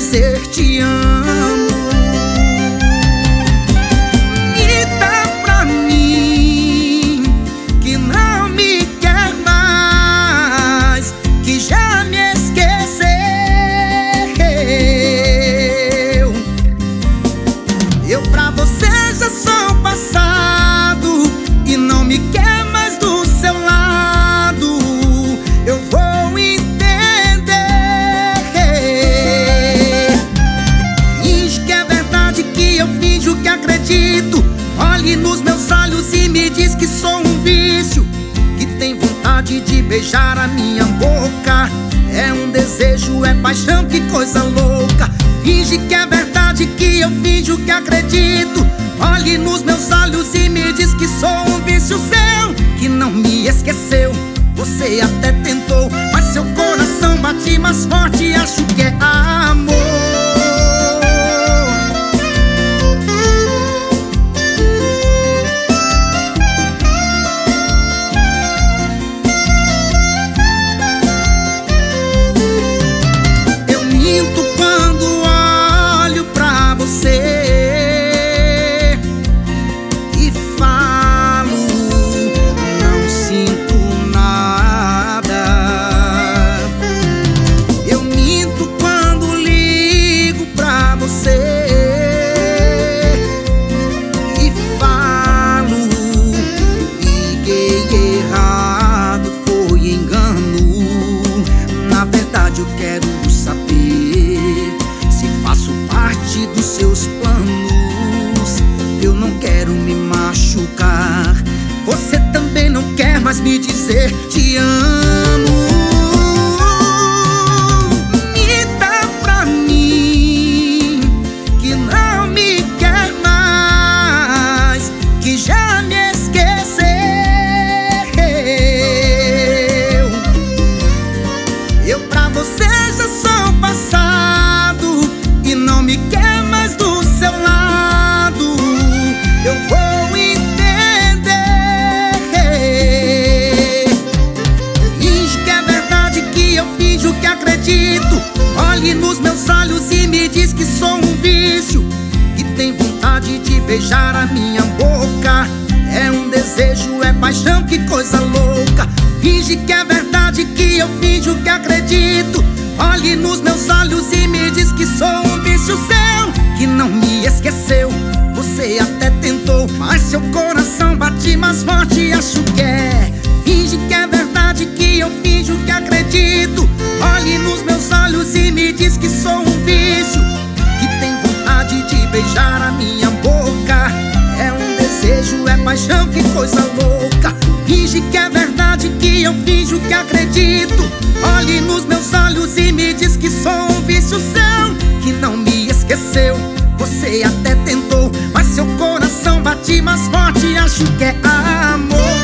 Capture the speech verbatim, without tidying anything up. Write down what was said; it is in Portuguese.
dizer te amo. E dá pra mim que não me quer mais, que já me esqueceu. Eu pra você já sou passado e não me quer mais do seu lado. Eu vou entender. Finge que é verdade que eu finjo que acredito. Olhe nos meus olhos e me diz que sou um vício, que tem vontade de beijar a minha boca. É um desejo, é paixão, que coisa louca. Finge que é verdade que eu finjo que acredito. Olhe nos meus olhos e me diz que sou um vício seu, que não me esqueceu. Você até tentou, mas seu coração bate mais forte. Acho que é amor. Eu minto quando olho pra você e falo, não sinto nada. Eu minto quando ligo pra você e falo, liguei errado, foi engano. Na verdade eu quero saber se faço parte dos seus planos. Eu não quero me machucar. Você também não quer mais me dizer te amo. E dá pra mim que não me quer mais, que já me esqueceu. Eu pra você já sou passado e não me quer mais do seu lado. Eu vou entender. Finge que é verdade que eu finjo que acredito. Olhe nos meus olhos e me diz que sou um vício, que tem vontade de beijar a minha boca. É um desejo, é paixão, que coisa louca. Finge que é verdade que eu finjo que acredito. Olhe nos meus olhos e me diz que sou um vício seu, que não me esqueceu. Você até tentou, mas seu coração bate mais forte. Acho que é. Finge que é verdade que eu finjo que acredito. Olhe nos meus olhos e me diz que sou um vício, que tem vontade de beijar a minha boca. É um desejo, é paixão, que coisa louca. Finge que é verdade que eu finjo que acredito. Olhe nos meus olhos e me diz que sou um vício seu, que não me esqueceu. Você até tentou, mas seu coração bate mais forte. Acho que é amor.